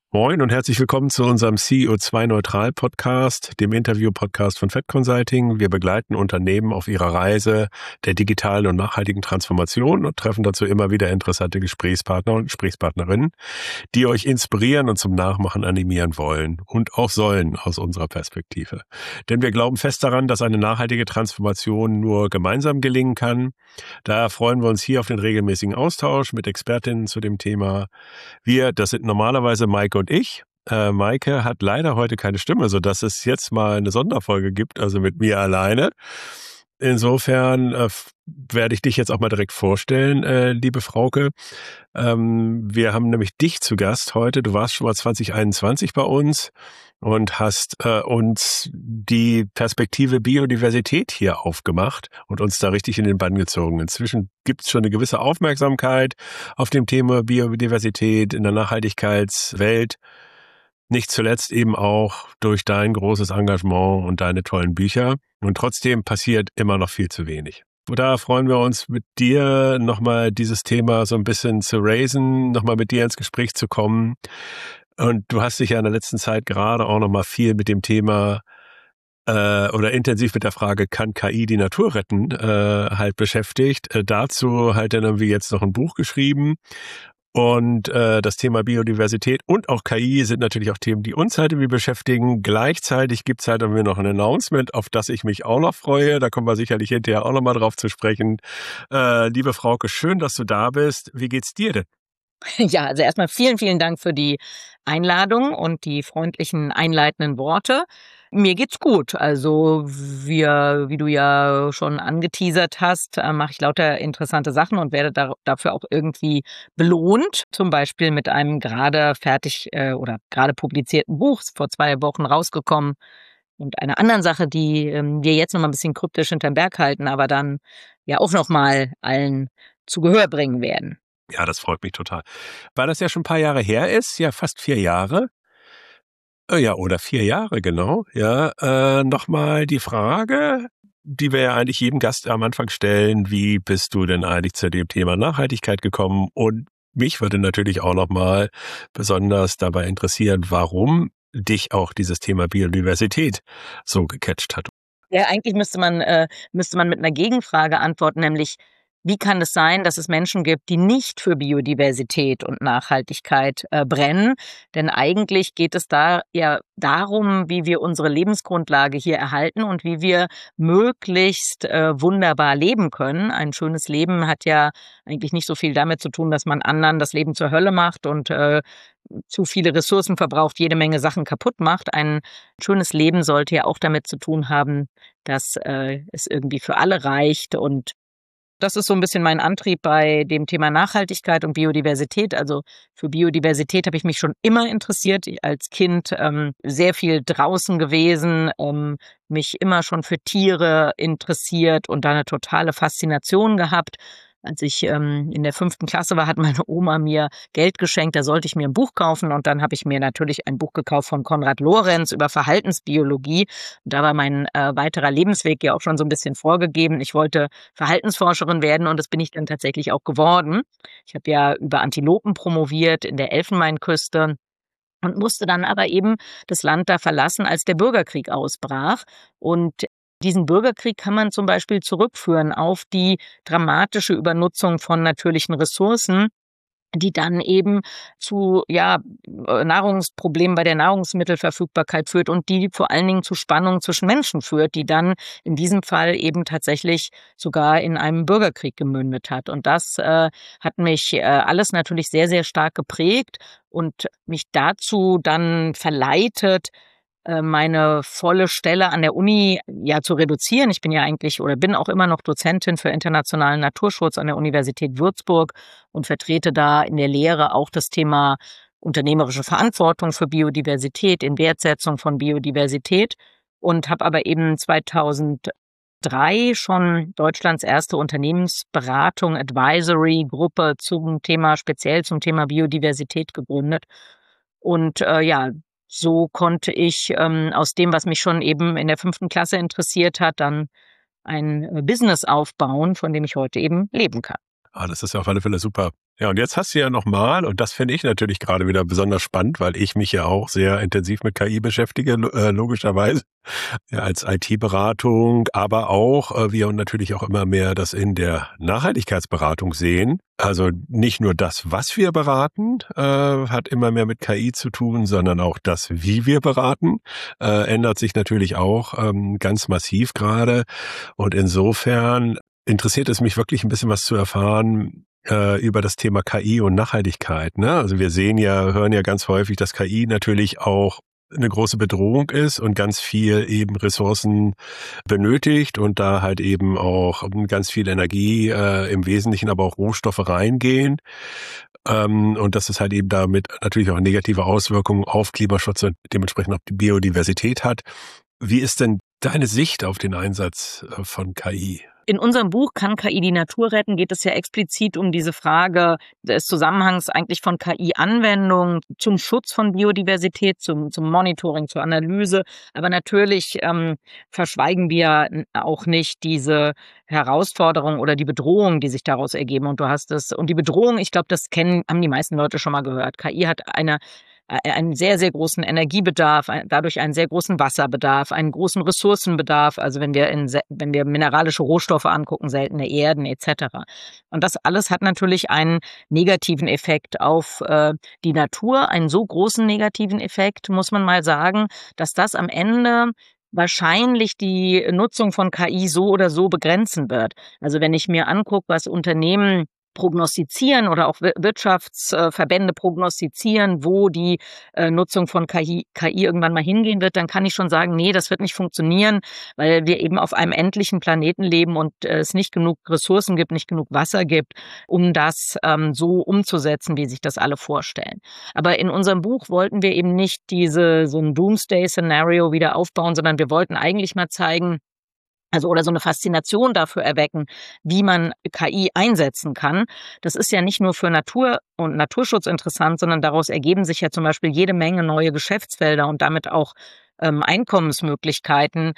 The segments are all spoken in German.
Moin und herzlich willkommen zu unserem CO2-Neutral-Podcast, dem Interview-Podcast von Fed Consulting. Wir begleiten Unternehmen auf ihrer Reise der digitalen und nachhaltigen Transformation und treffen dazu immer wieder interessante Gesprächspartner und Gesprächspartnerinnen, die euch inspirieren und zum Nachmachen animieren wollen und auch sollen aus unserer Perspektive. Denn wir glauben fest daran, dass eine nachhaltige Transformation nur gemeinsam gelingen kann. Daher freuen wir uns hier auf den regelmäßigen Austausch mit Expertinnen zu dem Thema. Das sind normalerweise Maike und ich. Maike hat leider heute keine Stimme, sodass es jetzt mal eine Sonderfolge gibt, also mit mir alleine. Insofern werde ich dich jetzt auch mal direkt vorstellen, liebe Frauke. Wir haben nämlich dich zu Gast heute. Du warst schon mal 2021 bei uns und hast uns die Perspektive Biodiversität hier aufgemacht und uns da richtig in den Bann gezogen. Inzwischen gibt es schon eine gewisse Aufmerksamkeit auf dem Thema Biodiversität in der Nachhaltigkeitswelt. Nicht zuletzt eben auch durch dein großes Engagement und deine tollen Bücher. Und trotzdem passiert immer noch viel zu wenig. Da freuen wir uns, mit dir nochmal dieses Thema so ein bisschen zu raisen, nochmal mit dir ins Gespräch zu kommen. Und du hast dich ja in der letzten Zeit gerade auch nochmal viel mit dem Thema oder intensiv mit der Frage, kann KI die Natur retten, halt beschäftigt. Dazu halt dann irgendwie jetzt noch ein Buch geschrieben. Und das Thema Biodiversität und auch KI sind natürlich auch Themen, die uns halt irgendwie beschäftigen. Gleichzeitig gibt's halt irgendwie noch ein Announcement, auf das ich mich auch noch freue. Da kommen wir sicherlich hinterher auch nochmal drauf zu sprechen. Liebe Frauke, schön, dass du da bist. Wie geht's dir denn? Ja, also erstmal vielen, vielen Dank für die Einladung und die freundlichen einleitenden Worte. Mir geht's gut. Also wie du ja schon angeteasert hast, mache ich lauter interessante Sachen und werde dafür auch irgendwie belohnt. Zum Beispiel mit einem gerade fertig oder gerade publizierten Buch, vor 2 Wochen rausgekommen. Und einer anderen Sache, die wir jetzt noch mal ein bisschen kryptisch hinterm Berg halten, aber dann ja auch noch mal allen zu Gehör bringen werden. Ja, das freut mich total. Weil das ja schon ein paar Jahre her ist, ja fast 4 Jahre. Ja, oder 4 Jahre, genau. Ja, nochmal die Frage, die wir ja eigentlich jedem Gast am Anfang stellen: Wie bist du denn eigentlich zu dem Thema Nachhaltigkeit gekommen? Und mich würde natürlich auch nochmal besonders dabei interessieren, warum dich auch dieses Thema Biodiversität so gecatcht hat. Ja, eigentlich müsste man mit einer Gegenfrage antworten, nämlich: Wie kann es sein, dass es Menschen gibt, die nicht für Biodiversität und Nachhaltigkeit brennen? Denn eigentlich geht es da ja darum, wie wir unsere Lebensgrundlage hier erhalten und wie wir möglichst wunderbar leben können. Ein schönes Leben hat ja eigentlich nicht so viel damit zu tun, dass man anderen das Leben zur Hölle macht und zu viele Ressourcen verbraucht, jede Menge Sachen kaputt macht. Ein schönes Leben sollte ja auch damit zu tun haben, dass es irgendwie für alle reicht. Und das ist so ein bisschen mein Antrieb bei dem Thema Nachhaltigkeit und Biodiversität. Also für Biodiversität habe ich mich schon immer interessiert. Als Kind sehr viel draußen gewesen, mich immer schon für Tiere interessiert und da eine totale Faszination gehabt. Als ich in der 5. Klasse war, hat meine Oma mir Geld geschenkt, da sollte ich mir ein Buch kaufen und dann habe ich mir natürlich ein Buch gekauft von Konrad Lorenz über Verhaltensbiologie. Und da war mein weiterer Lebensweg ja auch schon so ein bisschen vorgegeben. Ich wollte Verhaltensforscherin werden und das bin ich dann tatsächlich auch geworden. Ich habe ja über Antilopen promoviert in der Elfenbeinküste und musste dann aber eben das Land da verlassen, als der Bürgerkrieg ausbrach. Und diesen Bürgerkrieg kann man zum Beispiel zurückführen auf die dramatische Übernutzung von natürlichen Ressourcen, die dann eben zu Nahrungsproblemen bei der Nahrungsmittelverfügbarkeit führt und die vor allen Dingen zu Spannungen zwischen Menschen führt, die dann in diesem Fall eben tatsächlich sogar in einem Bürgerkrieg gemündet hat. Und das hat mich alles natürlich sehr, sehr stark geprägt und mich dazu dann verleitet, meine volle Stelle an der Uni ja zu reduzieren. Ich bin ja eigentlich oder bin auch immer noch Dozentin für internationalen Naturschutz an der Universität Würzburg und vertrete da in der Lehre auch das Thema unternehmerische Verantwortung für Biodiversität, in Wertsetzung von Biodiversität und habe aber eben 2003 schon Deutschlands erste Unternehmensberatung, Advisory-Gruppe speziell zum Thema Biodiversität gegründet. Und so konnte ich aus dem, was mich schon eben in der 5. Klasse interessiert hat, dann ein Business aufbauen, von dem ich heute eben leben kann. Das ist ja auf alle Fälle super. Ja, und jetzt hast du ja nochmal, und das finde ich natürlich gerade wieder besonders spannend, weil ich mich ja auch sehr intensiv mit KI beschäftige, logischerweise, ja, als IT-Beratung, aber auch wir natürlich auch immer mehr das in der Nachhaltigkeitsberatung sehen. Also nicht nur das, was wir beraten, hat immer mehr mit KI zu tun, sondern auch das, wie wir beraten, ändert sich natürlich auch ganz massiv gerade. Und insofern interessiert es mich wirklich ein bisschen was zu erfahren über das Thema KI und Nachhaltigkeit. Ne? Also wir hören ja ganz häufig, dass KI natürlich auch eine große Bedrohung ist und ganz viel eben Ressourcen benötigt und da halt eben auch ganz viel Energie, im Wesentlichen aber auch Rohstoffe reingehen. Und dass es halt eben damit natürlich auch negative Auswirkungen auf Klimaschutz und dementsprechend auch die Biodiversität hat. Wie ist denn deine Sicht auf den Einsatz von KI? In unserem Buch "Kann KI die Natur retten?" geht es ja explizit um diese Frage des Zusammenhangs eigentlich von KI-Anwendungen zum Schutz von Biodiversität, zum Monitoring, zur Analyse. Aber natürlich verschweigen wir auch nicht diese Herausforderung oder die Bedrohung, die sich daraus ergeben. Und die Bedrohung, ich glaube, haben die meisten Leute schon mal gehört. KI hat einen sehr, sehr großen Energiebedarf, dadurch einen sehr großen Wasserbedarf, einen großen Ressourcenbedarf, also wenn wir mineralische Rohstoffe angucken, seltene Erden etc. Und das alles hat natürlich einen negativen Effekt auf die Natur, einen so großen negativen Effekt, muss man mal sagen, dass das am Ende wahrscheinlich die Nutzung von KI so oder so begrenzen wird. Also wenn ich mir angucke, was Unternehmen prognostizieren oder auch Wirtschaftsverbände prognostizieren, wo die Nutzung von KI irgendwann mal hingehen wird, dann kann ich schon sagen, nee, das wird nicht funktionieren, weil wir eben auf einem endlichen Planeten leben und es nicht genug Ressourcen gibt, nicht genug Wasser gibt, um das so umzusetzen, wie sich das alle vorstellen. Aber in unserem Buch wollten wir eben nicht so ein Doomsday-Szenario wieder aufbauen, sondern wir wollten eigentlich mal zeigen, oder so eine Faszination dafür erwecken, wie man KI einsetzen kann. Das ist ja nicht nur für Natur und Naturschutz interessant, sondern daraus ergeben sich ja zum Beispiel jede Menge neue Geschäftsfelder und damit auch Einkommensmöglichkeiten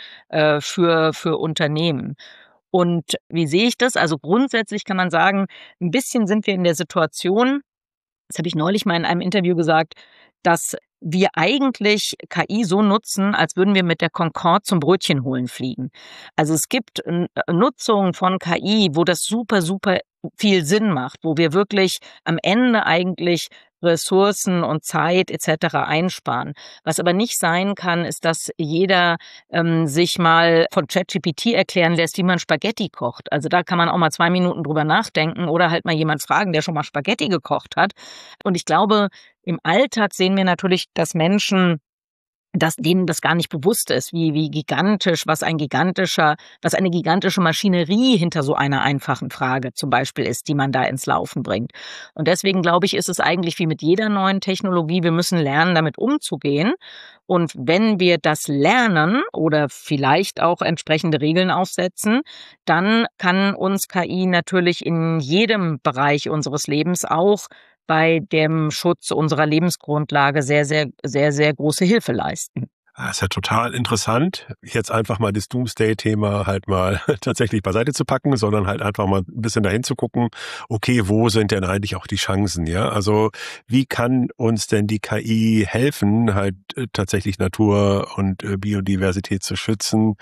für Unternehmen. Und wie sehe ich das? Also grundsätzlich kann man sagen, ein bisschen sind wir in der Situation, das habe ich neulich mal in einem Interview gesagt, dass wir eigentlich KI so nutzen, als würden wir mit der Concorde zum Brötchen holen fliegen. Also es gibt Nutzungen von KI, wo das super, super viel Sinn macht, wo wir wirklich am Ende eigentlich Ressourcen und Zeit etc. einsparen. Was aber nicht sein kann, ist, dass jeder sich mal von ChatGPT erklären lässt, wie man Spaghetti kocht. Also da kann man auch mal 2 Minuten drüber nachdenken oder halt mal jemand fragen, der schon mal Spaghetti gekocht hat. Und ich glaube, im Alltag sehen wir natürlich, dass Menschen, dass denen das gar nicht bewusst ist, wie gigantisch, was eine gigantische Maschinerie hinter so einer einfachen Frage zum Beispiel ist, die man da ins Laufen bringt. Und deswegen glaube ich, ist es eigentlich wie mit jeder neuen Technologie, wir müssen lernen, damit umzugehen. Und wenn wir das lernen oder vielleicht auch entsprechende Regeln aufsetzen, dann kann uns KI natürlich in jedem Bereich unseres Lebens auch bei dem Schutz unserer Lebensgrundlage sehr, sehr, sehr, sehr große Hilfe leisten. Das ist ja total interessant, jetzt einfach mal das Doomsday-Thema halt mal tatsächlich beiseite zu packen, sondern halt einfach mal ein bisschen dahin zu gucken, okay, wo sind denn eigentlich auch die Chancen, ja? Also wie kann uns denn die KI helfen, halt tatsächlich Natur und Biodiversität zu schützen?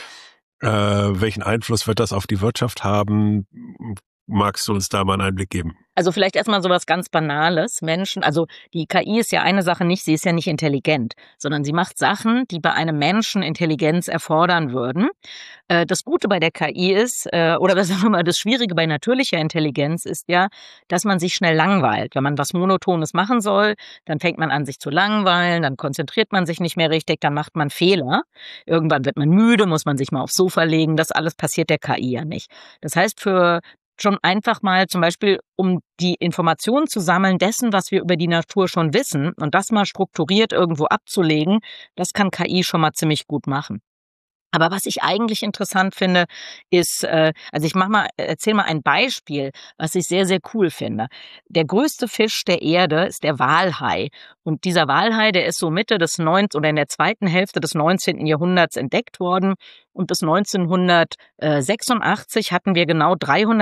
Welchen Einfluss wird das auf die Wirtschaft haben? Magst du uns da mal einen Einblick geben? Also vielleicht erstmal so was ganz Banales. Die KI ist ja eine Sache nicht, sie ist ja nicht intelligent, sondern sie macht Sachen, die bei einem Menschen Intelligenz erfordern würden. Das Gute bei der KI ist, oder sagen wir mal, das Schwierige bei natürlicher Intelligenz ist ja, dass man sich schnell langweilt. Wenn man was Monotones machen soll, dann fängt man an, sich zu langweilen, dann konzentriert man sich nicht mehr richtig, dann macht man Fehler. Irgendwann wird man müde, muss man sich mal aufs Sofa legen. Das alles passiert der KI ja nicht. Das heißt, schon einfach mal zum Beispiel, um die Informationen zu sammeln dessen, was wir über die Natur schon wissen und das mal strukturiert irgendwo abzulegen, das kann KI schon mal ziemlich gut machen. Aber was ich eigentlich interessant finde, ist, also ich erzähle mal ein Beispiel, was ich sehr, sehr cool finde. Der größte Fisch der Erde ist der Walhai. Und dieser Walhai, der ist so Mitte des 19. oder in der zweiten Hälfte des 19. Jahrhunderts entdeckt worden. Und bis 1986 hatten wir genau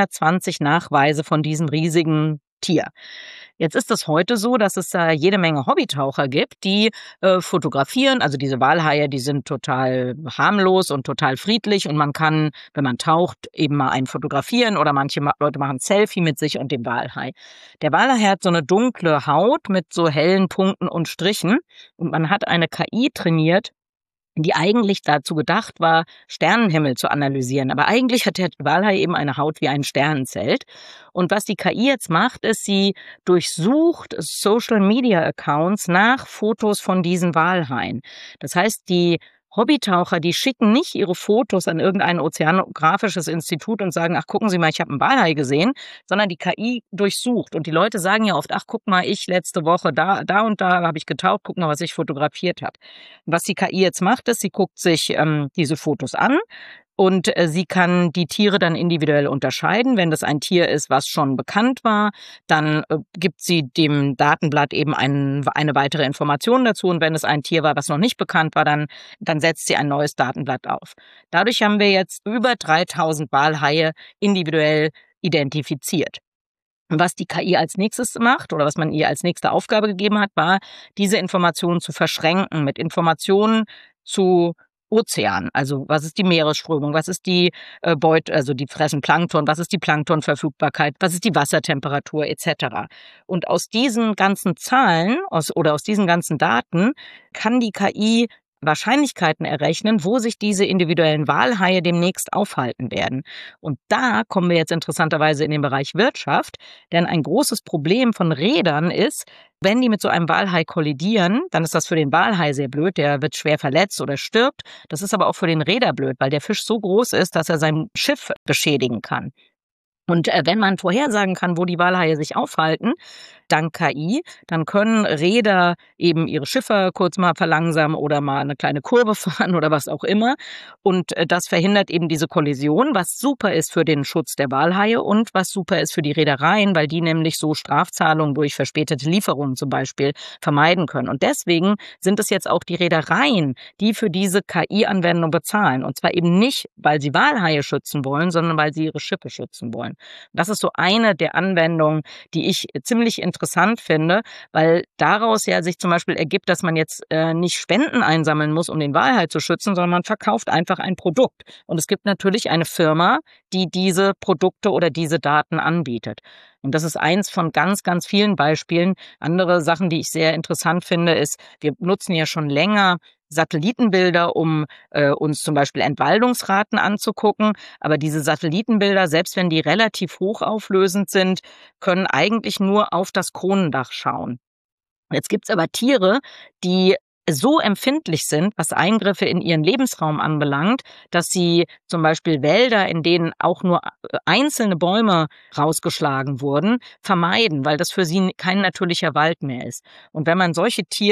320 Nachweise von diesem riesigen Tier. Jetzt ist es heute so, dass es da jede Menge Hobbytaucher gibt, die fotografieren. Also diese Walhaie, die sind total harmlos und total friedlich und man kann, wenn man taucht, eben mal einen fotografieren oder manche Leute machen ein Selfie mit sich und dem Walhai. Der Walhai hat so eine dunkle Haut mit so hellen Punkten und Strichen und man hat eine KI trainiert, die eigentlich dazu gedacht war, Sternenhimmel zu analysieren. Aber eigentlich hat der Walhai eben eine Haut wie ein Sternenzelt. Und was die KI jetzt macht, ist, sie durchsucht Social-Media-Accounts nach Fotos von diesen Walhaien. Das heißt, die Hobbytaucher, die schicken nicht ihre Fotos an irgendein ozeanografisches Institut und sagen, ach, gucken Sie mal, ich habe einen Walhai gesehen, sondern die KI durchsucht. Und die Leute sagen ja oft, ach, guck mal, ich letzte Woche da und da habe ich getaucht, guck mal, was ich fotografiert habe. Was die KI jetzt macht, ist, sie guckt sich diese Fotos an und sie kann die Tiere dann individuell unterscheiden. Wenn das ein Tier ist, was schon bekannt war, dann gibt sie dem Datenblatt eben eine weitere Information dazu. Und wenn es ein Tier war, was noch nicht bekannt war, dann setzt sie ein neues Datenblatt auf. Dadurch haben wir jetzt über 3000 Walhaie individuell identifiziert. Was die KI als nächstes macht oder was man ihr als nächste Aufgabe gegeben hat, war, diese Informationen zu verschränken mit Informationen zu Ozean. Also was ist die Meeresströmung, was ist die Beute, also die fressen Plankton, was ist die Planktonverfügbarkeit, was ist die Wassertemperatur etc. Und aus diesen ganzen Zahlen aus diesen ganzen Daten kann die KI Wahrscheinlichkeiten errechnen, wo sich diese individuellen Walhaie demnächst aufhalten werden. Und da kommen wir jetzt interessanterweise in den Bereich Wirtschaft, denn ein großes Problem von Reedern ist, wenn die mit so einem Walhai kollidieren, dann ist das für den Walhai sehr blöd, der wird schwer verletzt oder stirbt. Das ist aber auch für den Reeder blöd, weil der Fisch so groß ist, dass er sein Schiff beschädigen kann. Und wenn man vorhersagen kann, wo die Walhaie sich aufhalten, dank KI, dann können Reeder eben ihre Schiffe kurz mal verlangsamen oder mal eine kleine Kurve fahren oder was auch immer. Und das verhindert eben diese Kollision, was super ist für den Schutz der Walhaie und was super ist für die Reedereien, weil die nämlich so Strafzahlungen durch verspätete Lieferungen zum Beispiel vermeiden können. Und deswegen sind es jetzt auch die Reedereien, die für diese KI-Anwendung bezahlen. Und zwar eben nicht, weil sie Walhaie schützen wollen, sondern weil sie ihre Schiffe schützen wollen. Das ist so eine der Anwendungen, die ich ziemlich interessant finde, weil daraus ja sich zum Beispiel ergibt, dass man jetzt nicht Spenden einsammeln muss, um den Walhai zu schützen, sondern man verkauft einfach ein Produkt. Und es gibt natürlich eine Firma, die diese Produkte oder diese Daten anbietet. Und das ist eins von ganz, ganz vielen Beispielen. Andere Sachen, die ich sehr interessant finde, ist, wir nutzen ja schon länger Satellitenbilder, um uns zum Beispiel Entwaldungsraten anzugucken. Aber diese Satellitenbilder, selbst wenn die relativ hochauflösend sind, können eigentlich nur auf das Kronendach schauen. Jetzt gibt's aber Tiere, die so empfindlich sind, was Eingriffe in ihren Lebensraum anbelangt, dass sie zum Beispiel Wälder, in denen auch nur einzelne Bäume rausgeschlagen wurden, vermeiden, weil das für sie kein natürlicher Wald mehr ist. Und wenn man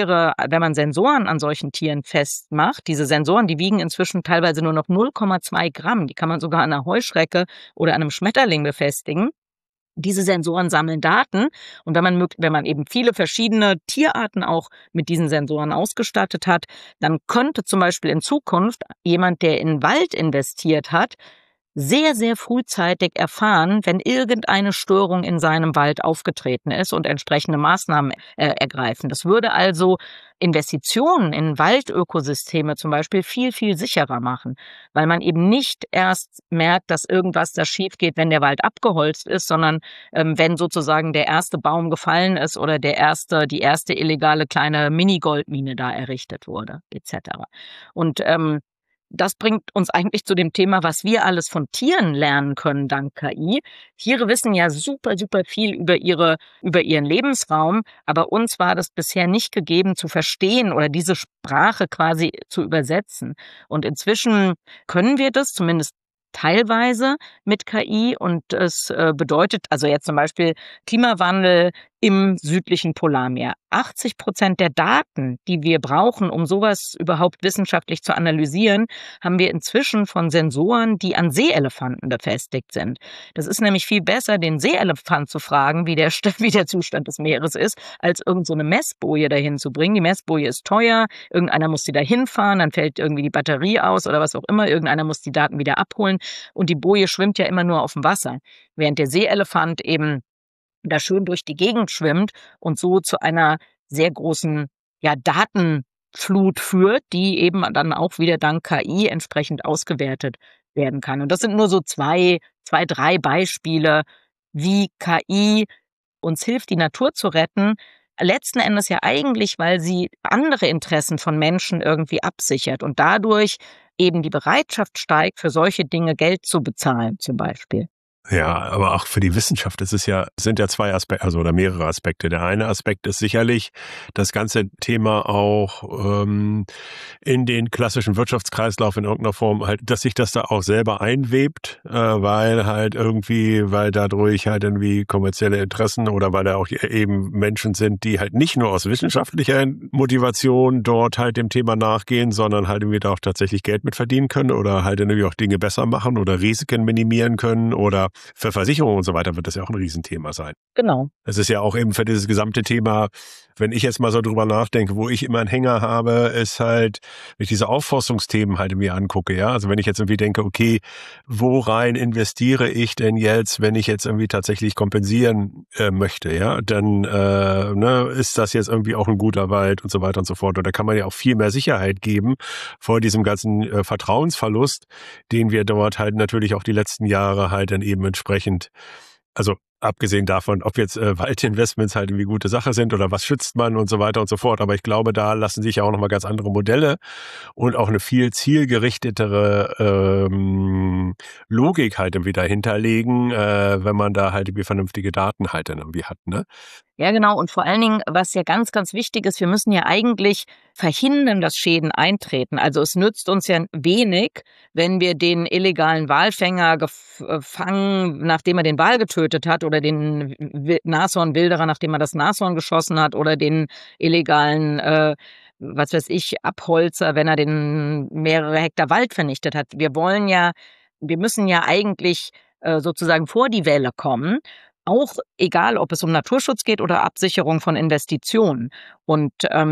Sensoren an solchen Tieren festmacht, diese Sensoren, die wiegen inzwischen teilweise nur noch 0,2 Gramm, die kann man sogar an einer Heuschrecke oder an einem Schmetterling befestigen. Diese Sensoren sammeln Daten und wenn man eben viele verschiedene Tierarten auch mit diesen Sensoren ausgestattet hat, dann könnte zum Beispiel in Zukunft jemand, der in den Wald investiert hat, sehr, sehr frühzeitig erfahren, wenn irgendeine Störung in seinem Wald aufgetreten ist und entsprechende Maßnahmen ergreifen. Das würde also Investitionen in Waldökosysteme zum Beispiel viel, viel sicherer machen, weil man eben nicht erst merkt, dass irgendwas da schief geht, wenn der Wald abgeholzt ist, sondern wenn sozusagen der erste Baum gefallen ist oder die erste illegale kleine Mini-Goldmine da errichtet wurde, etc. Und das bringt uns eigentlich zu dem Thema, was wir alles von Tieren lernen können dank KI. Tiere wissen ja super, super viel über ihren Lebensraum, aber uns war das bisher nicht gegeben zu verstehen oder diese Sprache quasi zu übersetzen. Und inzwischen können wir das zumindest teilweise mit KI und es bedeutet, also jetzt zum Beispiel Klimawandel, im südlichen Polarmeer. 80% der Daten, die wir brauchen, um sowas überhaupt wissenschaftlich zu analysieren, haben wir inzwischen von Sensoren, die an Seeelefanten befestigt sind. Das ist nämlich viel besser, den Seeelefant zu fragen, wie der Zustand des Meeres ist, als irgend so eine Messboje dahin zu bringen. Die Messboje ist teuer, irgendeiner muss die da hinfahren, dann fällt irgendwie die Batterie aus oder was auch immer, irgendeiner muss die Daten wieder abholen und die Boje schwimmt ja immer nur auf dem Wasser, während der Seeelefant eben da schön durch die Gegend schwimmt und so zu einer sehr großen Datenflut führt, die eben dann auch wieder dank KI entsprechend ausgewertet werden kann. Und das sind nur so zwei, drei Beispiele, wie KI uns hilft, die Natur zu retten. Letzten Endes ja eigentlich, weil sie andere Interessen von Menschen irgendwie absichert und dadurch eben die Bereitschaft steigt, für solche Dinge Geld zu bezahlen, zum Beispiel. Ja, aber auch für die Wissenschaft sind ja zwei Aspekte, also oder mehrere Aspekte. Der eine Aspekt ist sicherlich das ganze Thema auch in den klassischen Wirtschaftskreislauf in irgendeiner Form halt, dass sich das da auch selber einwebt, weil dadurch halt irgendwie kommerzielle Interessen oder weil da auch eben Menschen sind, die halt nicht nur aus wissenschaftlicher Motivation dort halt dem Thema nachgehen, sondern halt irgendwie da auch tatsächlich Geld mit verdienen können oder halt irgendwie auch Dinge besser machen oder Risiken minimieren können oder für Versicherungen und so weiter wird das ja auch ein Riesenthema sein. Genau. Es ist ja auch eben für dieses gesamte Thema, wenn ich jetzt mal so drüber nachdenke, wo ich immer einen Hänger habe, ist halt, wenn ich diese Aufforstungsthemen halt mir angucke, ja, also wenn ich jetzt irgendwie denke, okay, wo rein investiere ich denn jetzt, wenn ich jetzt irgendwie tatsächlich kompensieren möchte, ja, dann ist das jetzt irgendwie auch ein guter Wald und so weiter und so fort. Und da kann man ja auch viel mehr Sicherheit geben vor diesem ganzen Vertrauensverlust, den wir dort halt natürlich auch die letzten Jahre halt dann eben entsprechend, also abgesehen davon, ob jetzt Waldinvestments halt irgendwie gute Sache sind oder was schützt man und so weiter und so fort. Aber ich glaube, da lassen sich ja auch nochmal ganz andere Modelle und auch eine viel zielgerichtetere Logik halt irgendwie dahinter legen, wenn man da halt irgendwie vernünftige Daten halt dann irgendwie hat, ne? Ja, genau. Und vor allen Dingen, was ja ganz, ganz wichtig ist, wir müssen ja eigentlich verhindern, dass Schäden eintreten. Also es nützt uns ja wenig, wenn wir den illegalen Walfänger gefangen, nachdem er den Wal getötet hat, oder den Nashornwilderer, nachdem er das Nashorn geschossen hat, oder den illegalen Abholzer, wenn er den mehrere Hektar Wald vernichtet hat. Wir müssen ja eigentlich sozusagen vor die Welle kommen. Auch egal, ob es um Naturschutz geht oder Absicherung von Investitionen. Und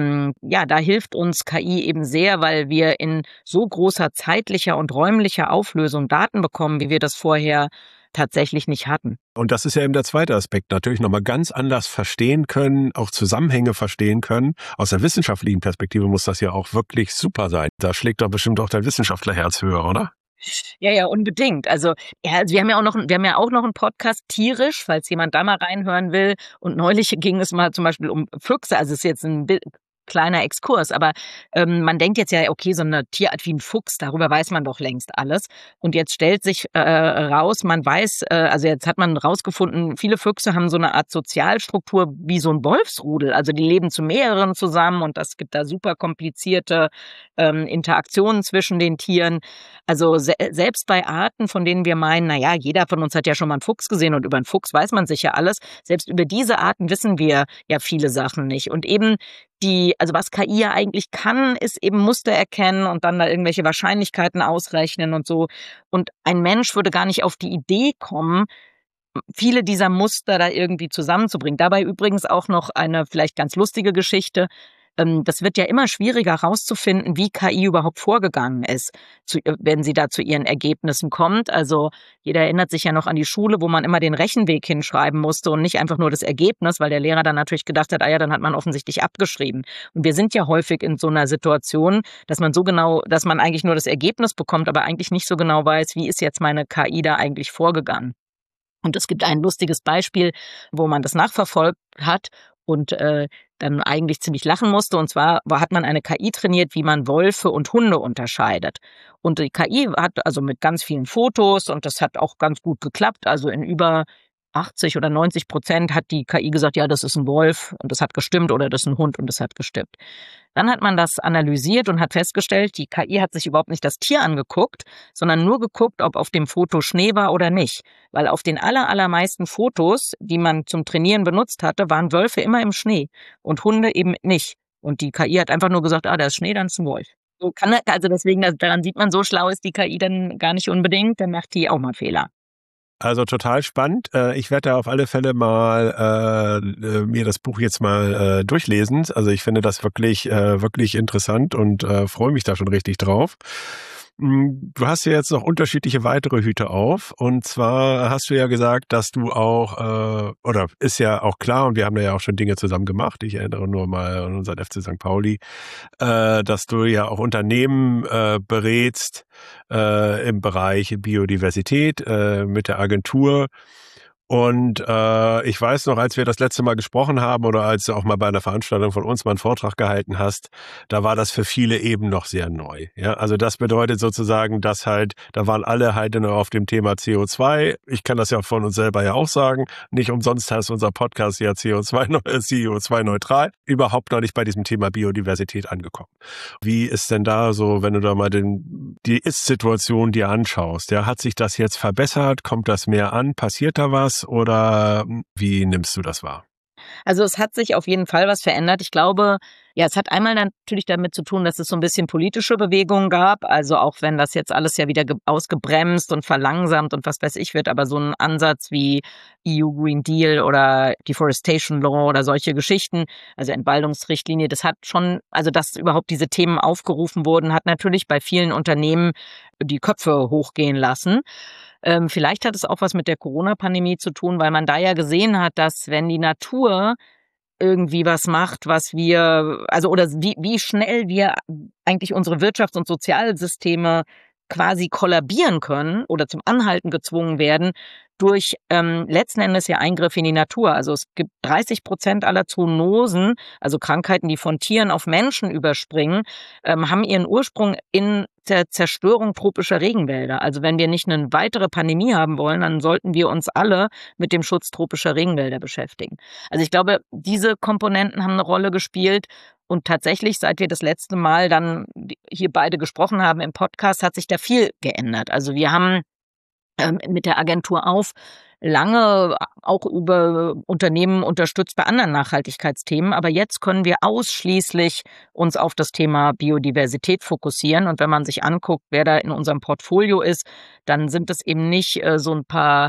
da hilft uns KI eben sehr, weil wir in so großer zeitlicher und räumlicher Auflösung Daten bekommen, wie wir das vorher tatsächlich nicht hatten. Und das ist ja eben der zweite Aspekt, natürlich nochmal ganz anders verstehen können, auch Zusammenhänge verstehen können. Aus der wissenschaftlichen Perspektive muss das ja auch wirklich super sein. Da schlägt doch bestimmt auch dein Wissenschaftlerherz höher, oder? Ja, unbedingt. Also wir haben ja auch noch einen Podcast tierisch, falls jemand da mal reinhören will. Und neulich ging es mal zum Beispiel um Füchse. Also es ist jetzt ein kleiner Exkurs, aber man denkt jetzt ja, okay, so eine Tierart wie ein Fuchs, darüber weiß man doch längst alles. Und jetzt stellt sich raus, man weiß, also jetzt hat man rausgefunden, viele Füchse haben so eine Art Sozialstruktur wie so ein Wolfsrudel. Also die leben zu mehreren zusammen und das gibt da super komplizierte Interaktionen zwischen den Tieren. Also selbst bei Arten, von denen wir meinen, naja, jeder von uns hat ja schon mal einen Fuchs gesehen und über einen Fuchs weiß man sicher alles. Selbst über diese Arten wissen wir ja viele Sachen nicht. Und eben also was KI ja eigentlich kann, ist eben Muster erkennen und dann da irgendwelche Wahrscheinlichkeiten ausrechnen und so. Und ein Mensch würde gar nicht auf die Idee kommen, viele dieser Muster da irgendwie zusammenzubringen. Dabei übrigens auch noch eine vielleicht ganz lustige Geschichte. Das wird ja immer schwieriger herauszufinden, wie KI überhaupt vorgegangen ist, wenn sie da zu ihren Ergebnissen kommt. Also jeder erinnert sich ja noch an die Schule, wo man immer den Rechenweg hinschreiben musste und nicht einfach nur das Ergebnis, weil der Lehrer dann natürlich gedacht hat, dann hat man offensichtlich abgeschrieben. Und wir sind ja häufig in so einer Situation, dass man eigentlich nur das Ergebnis bekommt, aber eigentlich nicht so genau weiß, wie ist jetzt meine KI da eigentlich vorgegangen. Und es gibt ein lustiges Beispiel, wo man das nachverfolgt hat und dann eigentlich ziemlich lachen musste. Und zwar hat man eine KI trainiert, wie man Wölfe und Hunde unterscheidet. Und die KI hat also mit ganz vielen Fotos, und das hat auch ganz gut geklappt, also in über 80 oder 90% hat die KI gesagt, ja, das ist ein Wolf und das hat gestimmt oder das ist ein Hund und das hat gestimmt. Dann hat man das analysiert und hat festgestellt, die KI hat sich überhaupt nicht das Tier angeguckt, sondern nur geguckt, ob auf dem Foto Schnee war oder nicht. Weil auf den allermeisten Fotos, die man zum Trainieren benutzt hatte, waren Wölfe immer im Schnee und Hunde eben nicht. Und die KI hat einfach nur gesagt, da ist Schnee, dann ist ein Wolf. So also deswegen, daran sieht man, so schlau ist die KI dann gar nicht unbedingt, dann macht die auch mal Fehler. Also total spannend. Ich werde da auf alle Fälle mal mir das Buch jetzt mal durchlesen. Also ich finde das wirklich interessant und freue mich da schon richtig drauf. Du hast ja jetzt noch unterschiedliche weitere Hüte auf. Und zwar hast du ja gesagt, dass du auch, oder ist ja auch klar, und wir haben da ja auch schon Dinge zusammen gemacht. Ich erinnere nur mal an unseren FC St. Pauli, dass du ja auch Unternehmen berätst im Bereich Biodiversität mit der Agentur. Und ich weiß noch, als wir das letzte Mal gesprochen haben oder als du auch mal bei einer Veranstaltung von uns mal einen Vortrag gehalten hast, da war das für viele eben noch sehr neu. Ja, also das bedeutet sozusagen, dass halt, da waren alle halt nur auf dem Thema CO2. Ich kann das ja von uns selber ja auch sagen. Nicht umsonst heißt unser Podcast ja CO2-neutral. Überhaupt noch nicht bei diesem Thema Biodiversität angekommen. Wie ist denn da so, wenn du da mal die Ist-Situation dir anschaust? Ja, hat sich das jetzt verbessert? Kommt das mehr an? Passiert da was? Oder wie nimmst du das wahr? Also es hat sich auf jeden Fall was verändert. Ich glaube, ja, es hat einmal natürlich damit zu tun, dass es so ein bisschen politische Bewegungen gab. Also auch wenn das jetzt alles ja wieder ausgebremst und verlangsamt und was weiß ich wird, aber so ein Ansatz wie EU Green Deal oder Deforestation Law oder solche Geschichten, also Entwaldungsrichtlinie, das hat schon, also dass überhaupt diese Themen aufgerufen wurden, hat natürlich bei vielen Unternehmen die Köpfe hochgehen lassen. Vielleicht hat es auch was mit der Corona-Pandemie zu tun, weil man da ja gesehen hat, dass wenn die Natur irgendwie was macht, was wir, also oder wie schnell wir eigentlich unsere Wirtschafts- und Sozialsysteme quasi kollabieren können oder zum Anhalten gezwungen werden durch letzten Endes ja Eingriffe in die Natur. Also es gibt 30% aller Zoonosen, also Krankheiten, die von Tieren auf Menschen überspringen, haben ihren Ursprung in der Zerstörung tropischer Regenwälder. Also wenn wir nicht eine weitere Pandemie haben wollen, dann sollten wir uns alle mit dem Schutz tropischer Regenwälder beschäftigen. Also ich glaube, diese Komponenten haben eine Rolle gespielt. Und tatsächlich, seit wir das letzte Mal dann hier beide gesprochen haben im Podcast, hat sich da viel geändert. Also wir haben mit der Agentur auf lange auch über Unternehmen unterstützt bei anderen Nachhaltigkeitsthemen. Aber jetzt können wir ausschließlich uns auf das Thema Biodiversität fokussieren. Und wenn man sich anguckt, wer da in unserem Portfolio ist, dann sind es eben nicht so ein paar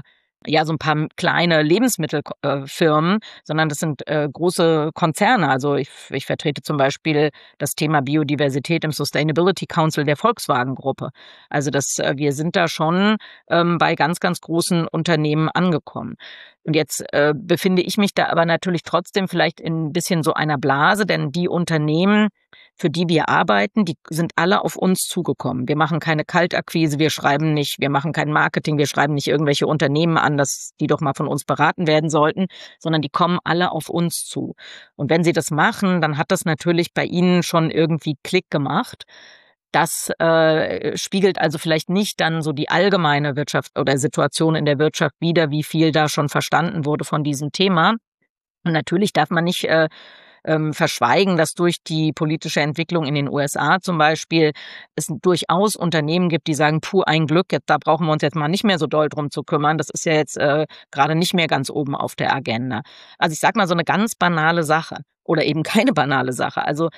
kleine Lebensmittelfirmen, sondern das sind große Konzerne. Also ich vertrete zum Beispiel das Thema Biodiversität im Sustainability Council der Volkswagen-Gruppe. Also wir sind da schon bei ganz, ganz großen Unternehmen angekommen. Und jetzt befinde ich mich da aber natürlich trotzdem vielleicht in ein bisschen so einer Blase, denn die Unternehmen, für die wir arbeiten, die sind alle auf uns zugekommen. Wir machen keine Kaltakquise, wir machen kein Marketing, wir schreiben nicht irgendwelche Unternehmen an, dass die doch mal von uns beraten werden sollten, sondern die kommen alle auf uns zu. Und wenn sie das machen, dann hat das natürlich bei ihnen schon irgendwie Klick gemacht. Das spiegelt also vielleicht nicht dann so die allgemeine Wirtschaft oder Situation in der Wirtschaft wider, wie viel da schon verstanden wurde von diesem Thema. Und natürlich darf man nicht verschweigen, dass durch die politische Entwicklung in den USA zum Beispiel es durchaus Unternehmen gibt, die sagen, puh, ein Glück, da brauchen wir uns jetzt mal nicht mehr so doll drum zu kümmern. Das ist ja jetzt gerade nicht mehr ganz oben auf der Agenda. Also ich sag mal so eine ganz banale Sache oder eben keine banale Sache. Also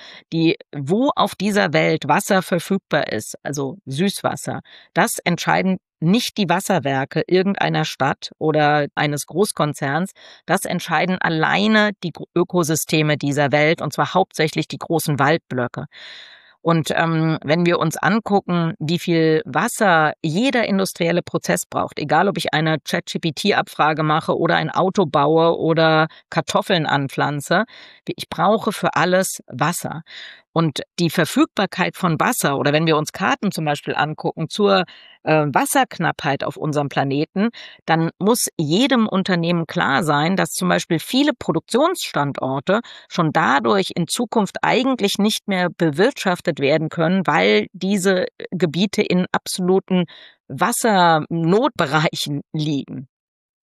wo auf dieser Welt Wasser verfügbar ist, also Süßwasser, das entscheiden nicht die Wasserwerke irgendeiner Stadt oder eines Großkonzerns. Das entscheiden alleine die Ökosysteme dieser Welt, und zwar hauptsächlich die großen Waldblöcke. Und wenn wir uns angucken, wie viel Wasser jeder industrielle Prozess braucht, egal ob ich eine ChatGPT-Abfrage mache oder ein Auto baue oder Kartoffeln anpflanze, ich brauche für alles Wasser. Und die Verfügbarkeit von Wasser, oder wenn wir uns Karten zum Beispiel angucken zur Wasserknappheit auf unserem Planeten, dann muss jedem Unternehmen klar sein, dass zum Beispiel viele Produktionsstandorte schon dadurch in Zukunft eigentlich nicht mehr bewirtschaftet werden können, weil diese Gebiete in absoluten Wassernotbereichen liegen.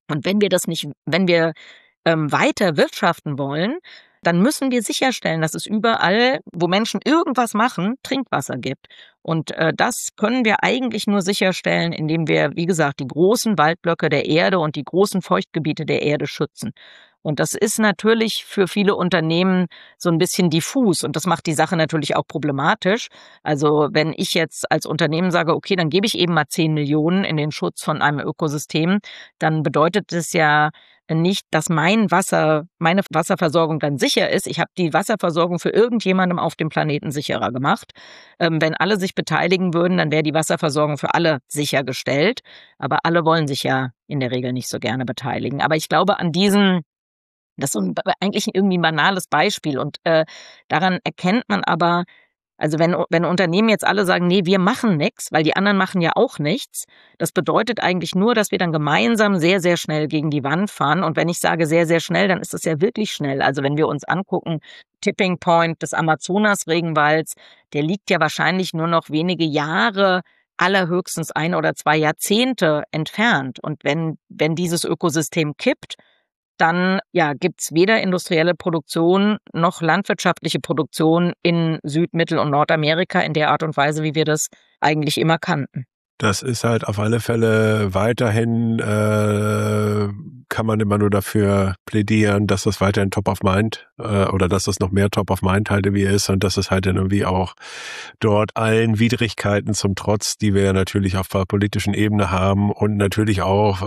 Und wenn wir weiter wirtschaften wollen, dann müssen wir sicherstellen, dass es überall, wo Menschen irgendwas machen, Trinkwasser gibt. Und das können wir eigentlich nur sicherstellen, indem wir, wie gesagt, die großen Waldblöcke der Erde und die großen Feuchtgebiete der Erde schützen. Und das ist natürlich für viele Unternehmen so ein bisschen diffus und das macht die Sache natürlich auch problematisch. Also wenn ich jetzt als Unternehmen sage, okay, dann gebe ich eben mal 10 Millionen in den Schutz von einem Ökosystem, dann bedeutet es ja nicht, dass meine Wasserversorgung dann sicher ist. Ich habe die Wasserversorgung für irgendjemandem auf dem Planeten sicherer gemacht. Wenn alle sich beteiligen würden, dann wäre die Wasserversorgung für alle sichergestellt. Aber alle wollen sich ja in der Regel nicht so gerne beteiligen. Aber ich glaube, das ist eigentlich irgendwie ein banales Beispiel. Und daran erkennt man aber, also wenn Unternehmen jetzt alle sagen, nee, wir machen nichts, weil die anderen machen ja auch nichts, das bedeutet eigentlich nur, dass wir dann gemeinsam sehr, sehr schnell gegen die Wand fahren. Und wenn ich sage sehr, sehr schnell, dann ist das ja wirklich schnell. Also wenn wir uns angucken, Tipping Point des Amazonas-Regenwalds, der liegt ja wahrscheinlich nur noch wenige Jahre, allerhöchstens 1 oder 2 Jahrzehnte entfernt. Und wenn dieses Ökosystem kippt, dann gibt's weder industrielle Produktion noch landwirtschaftliche Produktion in Süd-, Mittel- und Nordamerika in der Art und Weise, wie wir das eigentlich immer kannten. Das ist halt auf alle Fälle weiterhin, kann man immer nur dafür plädieren, dass das weiterhin Top of Mind oder dass das noch mehr Top of Mind halt irgendwie ist und dass es halt dann irgendwie auch dort allen Widrigkeiten zum Trotz, die wir ja natürlich auf der politischen Ebene haben und natürlich auch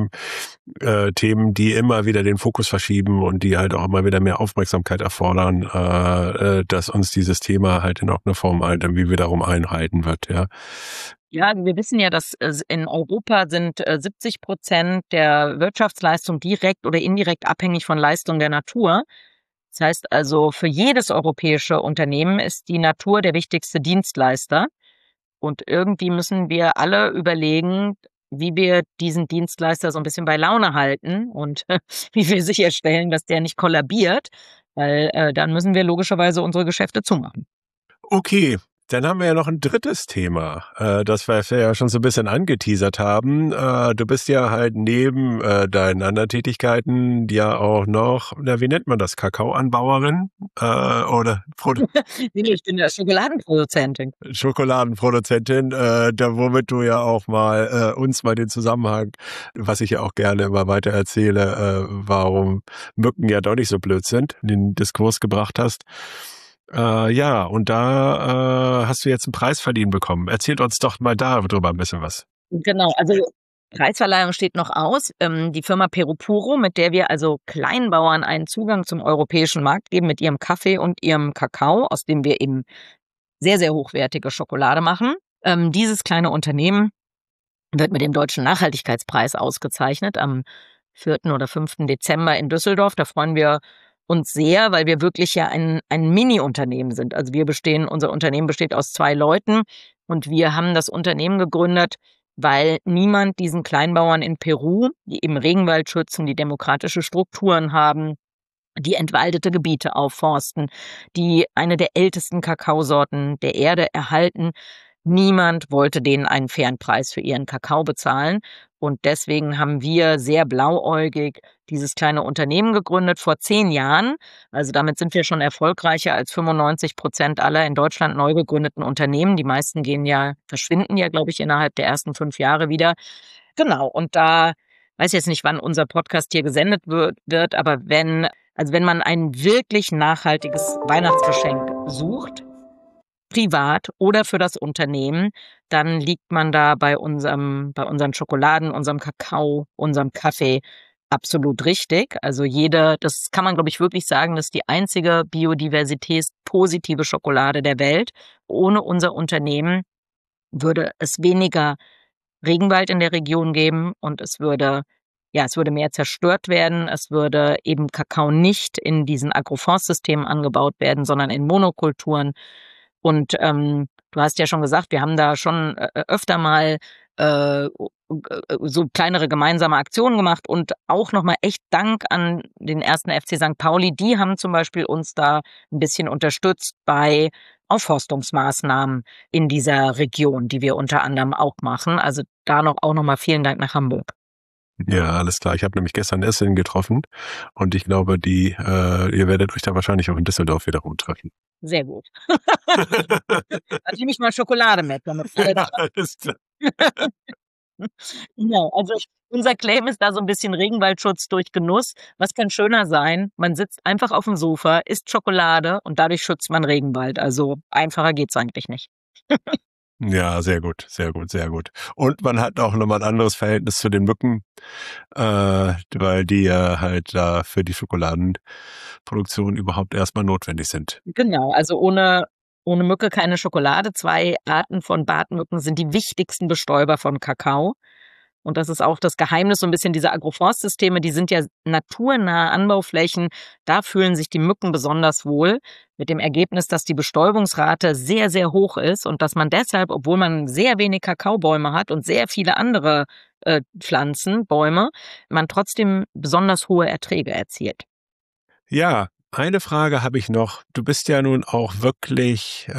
Themen, die immer wieder den Fokus verschieben und die halt auch immer wieder mehr Aufmerksamkeit erfordern, dass uns dieses Thema halt in irgendeiner Form halt irgendwie wiederum einhalten wird, ja. Ja, wir wissen ja, dass in Europa sind 70% der Wirtschaftsleistung direkt oder indirekt abhängig von Leistung der Natur. Das heißt also, für jedes europäische Unternehmen ist die Natur der wichtigste Dienstleister. Und irgendwie müssen wir alle überlegen, wie wir diesen Dienstleister so ein bisschen bei Laune halten und wie wir sicherstellen, dass der nicht kollabiert, weil dann müssen wir logischerweise unsere Geschäfte zumachen. Okay. Dann haben wir ja noch ein drittes Thema, das wir ja schon so ein bisschen angeteasert haben. Du bist ja halt neben deinen anderen Tätigkeiten ja auch noch, wie nennt man das, Kakaoanbauerin oder Ich bin ja Schokoladenproduzentin. Schokoladenproduzentin, womit du ja auch mal uns mal den Zusammenhang, was ich ja auch gerne immer weiter erzähle, warum Mücken ja doch nicht so blöd sind, in den Diskurs gebracht hast. Und da hast du jetzt einen Preis verliehen bekommen. Erzählt uns doch mal darüber ein bisschen was. Genau, also Preisverleihung steht noch aus. Die Firma Perupuro, mit der wir also Kleinbauern einen Zugang zum europäischen Markt geben mit ihrem Kaffee und ihrem Kakao, aus dem wir eben sehr, sehr hochwertige Schokolade machen. Dieses kleine Unternehmen wird mit dem Deutschen Nachhaltigkeitspreis ausgezeichnet am 4. oder 5. Dezember in Düsseldorf. Da freuen wir uns sehr, weil wir wirklich ja ein Mini-Unternehmen sind. Also unser Unternehmen besteht aus 2 Leuten und wir haben das Unternehmen gegründet, weil niemand diesen Kleinbauern in Peru, die eben Regenwald schützen, die demokratische Strukturen haben, die entwaldete Gebiete aufforsten, die eine der ältesten Kakaosorten der Erde erhalten. Niemand wollte denen einen fairen Preis für ihren Kakao bezahlen. Und deswegen haben wir sehr blauäugig dieses kleine Unternehmen gegründet vor 10 Jahren. Also damit sind wir schon erfolgreicher als 95% aller in Deutschland neu gegründeten Unternehmen. Die meisten verschwinden ja, glaube ich, innerhalb der ersten 5 Jahre wieder. Genau. Und da weiß jetzt nicht, wann unser Podcast hier gesendet wird, aber wenn man ein wirklich nachhaltiges Weihnachtsgeschenk sucht, privat oder für das Unternehmen, dann liegt man da bei unseren Schokoladen, unserem Kakao, unserem Kaffee absolut richtig. Also das kann man, glaube ich, wirklich sagen, das ist die einzige biodiversitätspositive Schokolade der Welt. Ohne unser Unternehmen würde es weniger Regenwald in der Region geben und es würde mehr zerstört werden. Es würde eben Kakao nicht in diesen Agroforstsystemen angebaut werden, sondern in Monokulturen. Und du hast ja schon gesagt, wir haben da schon öfter mal so kleinere gemeinsame Aktionen gemacht und auch nochmal echt Dank an den 1. FC St. Pauli. Die haben zum Beispiel uns da ein bisschen unterstützt bei Aufforstungsmaßnahmen in dieser Region, die wir unter anderem auch machen. Also da auch nochmal vielen Dank nach Hamburg. Ja, alles klar. Ich habe nämlich gestern Essen getroffen und ich glaube, ihr werdet euch da wahrscheinlich auch in Düsseldorf wiederum treffen. Sehr gut. Da nehme ich mal Schokolade mit, damit alle Ja, alles klar. Genau, also unser Claim ist da so ein bisschen Regenwaldschutz durch Genuss. Was kann schöner sein? Man sitzt einfach auf dem Sofa, isst Schokolade und dadurch schützt man Regenwald. Also einfacher geht's eigentlich nicht. Ja, sehr gut, sehr gut, sehr gut. Und man hat auch nochmal ein anderes Verhältnis zu den Mücken, weil die ja halt da für die Schokoladenproduktion überhaupt erstmal notwendig sind. Genau, also ohne Mücke keine Schokolade. 2 Arten von Bartmücken sind die wichtigsten Bestäuber von Kakao. Und das ist auch das Geheimnis so ein bisschen dieser Agroforstsysteme, die sind ja naturnahe Anbauflächen. Da fühlen sich die Mücken besonders wohl, mit dem Ergebnis, dass die Bestäubungsrate sehr, sehr hoch ist und dass man deshalb, obwohl man sehr wenig Kakaobäume hat und sehr viele andere Pflanzen, Bäume, man trotzdem besonders hohe Erträge erzielt. Ja, eine Frage habe ich noch. Du bist ja nun auch wirklich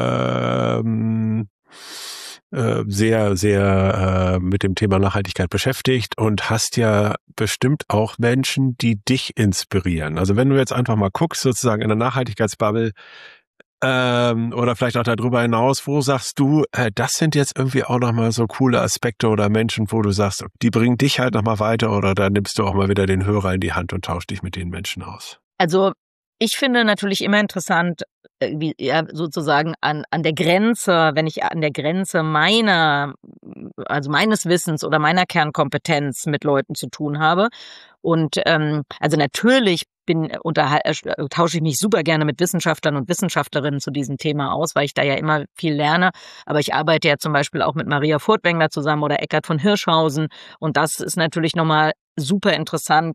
sehr, sehr mit dem Thema Nachhaltigkeit beschäftigt und hast ja bestimmt auch Menschen, die dich inspirieren. Also wenn du jetzt einfach mal guckst, sozusagen in der Nachhaltigkeitsbubble, oder vielleicht auch darüber hinaus, wo sagst du, das sind jetzt irgendwie auch nochmal so coole Aspekte oder Menschen, wo du sagst, die bringen dich halt nochmal weiter oder da nimmst du auch mal wieder den Hörer in die Hand und tauschst dich mit den Menschen aus? Also, ich finde natürlich immer interessant, wie ja, sozusagen an der Grenze, wenn ich an der Grenze meines Wissens oder meiner Kernkompetenz mit Leuten zu tun habe. Und, also natürlich tausche ich mich super gerne mit Wissenschaftlern und Wissenschaftlerinnen zu diesem Thema aus, weil ich da ja immer viel lerne. Aber ich arbeite ja zum Beispiel auch mit Maria Furtwängler zusammen oder Eckart von Hirschhausen. Und das ist natürlich nochmal super interessant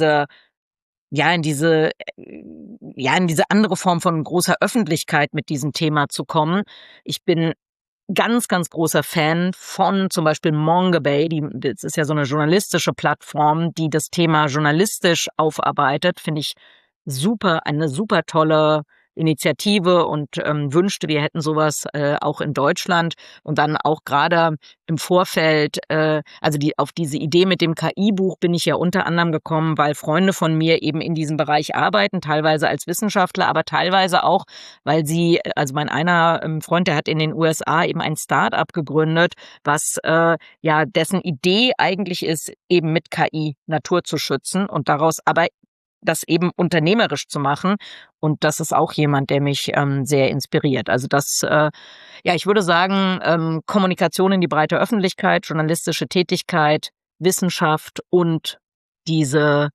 in diese andere Form von großer Öffentlichkeit mit diesem Thema zu kommen. Ich bin ganz, ganz großer Fan von zum Beispiel Mongabay. Das ist ja so eine journalistische Plattform, die das Thema journalistisch aufarbeitet. Finde ich eine super tolle Initiative und wünschte, wir hätten sowas auch in Deutschland. Und dann auch gerade im Vorfeld, auf diese Idee mit dem KI-Buch bin ich ja unter anderem gekommen, weil Freunde von mir eben in diesem Bereich arbeiten, teilweise als Wissenschaftler, aber teilweise auch, weil also mein einer Freund, der hat in den USA eben ein Start-up gegründet, was dessen Idee eigentlich ist, eben mit KI Natur zu schützen und daraus aber das eben unternehmerisch zu machen. Und das ist auch jemand, der mich sehr inspiriert. Also ich würde sagen, Kommunikation in die breite Öffentlichkeit, journalistische Tätigkeit, Wissenschaft und diese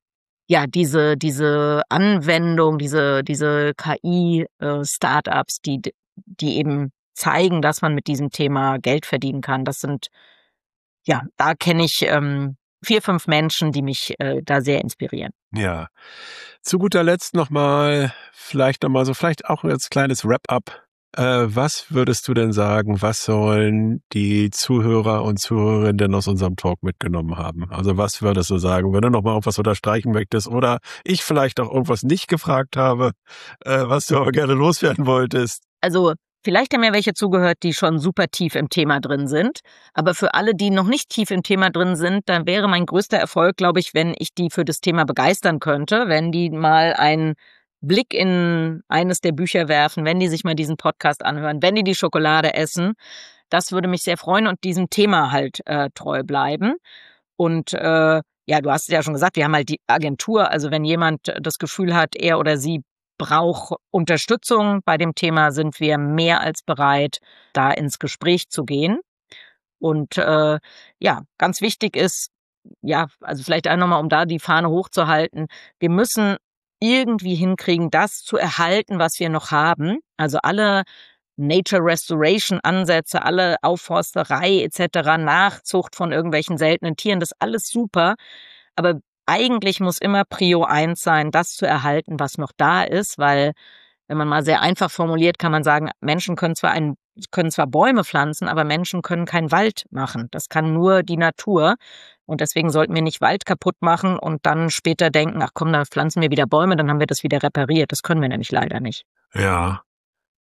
Anwendung, diese KI-Startups, die eben zeigen, dass man mit diesem Thema Geld verdienen kann. Da kenne ich 4, 5 Menschen, die mich da sehr inspirieren. Ja. Zu guter Letzt vielleicht auch als kleines Wrap-up. Was würdest du denn sagen, was sollen die Zuhörer und Zuhörerinnen denn aus unserem Talk mitgenommen haben? Also was würdest du sagen, wenn du nochmal irgendwas unterstreichen möchtest oder ich vielleicht auch irgendwas nicht gefragt habe, was du aber gerne loswerden wolltest? Also vielleicht haben ja welche zugehört, die schon super tief im Thema drin sind. Aber für alle, die noch nicht tief im Thema drin sind, dann wäre mein größter Erfolg, glaube ich, wenn ich die für das Thema begeistern könnte, wenn die mal einen Blick in eines der Bücher werfen, wenn die sich mal diesen Podcast anhören, wenn die Schokolade essen. Das würde mich sehr freuen und diesem Thema halt treu bleiben. Und du hast es ja schon gesagt, wir haben halt die Agentur. Also wenn jemand das Gefühl hat, er oder sie braucht Unterstützung bei dem Thema, sind wir mehr als bereit, da ins Gespräch zu gehen. Und ganz wichtig ist, also vielleicht auch nochmal, um da die Fahne hochzuhalten, wir müssen irgendwie hinkriegen, das zu erhalten, was wir noch haben. Also alle Nature Restoration Ansätze, alle Aufforsterei etc., Nachzucht von irgendwelchen seltenen Tieren, das ist alles super. Aber eigentlich muss immer Prio 1 sein, das zu erhalten, was noch da ist, weil wenn man mal sehr einfach formuliert, kann man sagen, Menschen können zwar Bäume pflanzen, aber Menschen können keinen Wald machen. Das kann nur die Natur. Und deswegen sollten wir nicht Wald kaputt machen und dann später denken, ach komm, da pflanzen wir wieder Bäume, dann haben wir das wieder repariert. Das können wir nämlich leider nicht. Ja.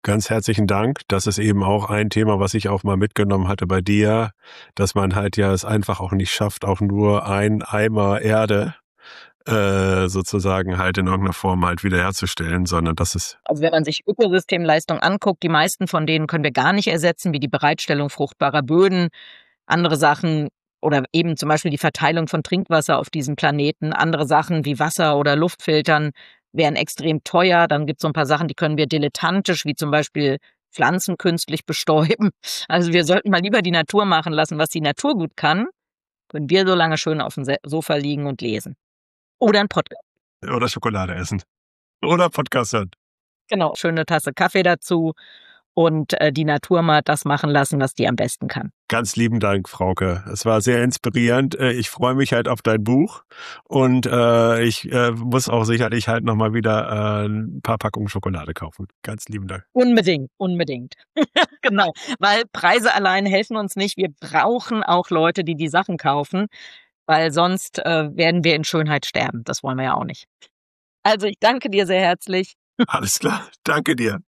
Ganz herzlichen Dank. Das ist eben auch ein Thema, was ich auch mal mitgenommen hatte bei dir, dass man halt ja es einfach auch nicht schafft, auch nur ein Eimer Erde sozusagen halt in irgendeiner Form halt wiederherzustellen, sondern das ist... Also wenn man sich Ökosystemleistung anguckt, die meisten von denen können wir gar nicht ersetzen, wie die Bereitstellung fruchtbarer Böden, andere Sachen oder eben zum Beispiel die Verteilung von Trinkwasser auf diesem Planeten, andere Sachen wie Wasser- oder Luftfiltern wären extrem teuer. Dann gibt es so ein paar Sachen, die können wir dilettantisch, wie zum Beispiel Pflanzen künstlich bestäuben. Also wir sollten mal lieber die Natur machen lassen, was die Natur gut kann, können wir so lange schön auf dem Sofa liegen und lesen. Oder ein Podcast. Oder Schokolade essen. Oder Podcast hören. Genau, schöne Tasse Kaffee dazu und die Natur mal das machen lassen, was die am besten kann. Ganz lieben Dank, Frauke. Es war sehr inspirierend. Ich freue mich halt auf dein Buch und ich muss auch sicherlich halt nochmal wieder ein paar Packungen Schokolade kaufen. Ganz lieben Dank. Unbedingt, unbedingt. Genau, weil Preise allein helfen uns nicht. Wir brauchen auch Leute, die die Sachen kaufen, weil sonst werden wir in Schönheit sterben. Das wollen wir ja auch nicht. Also ich danke dir sehr herzlich. Alles klar. Danke dir.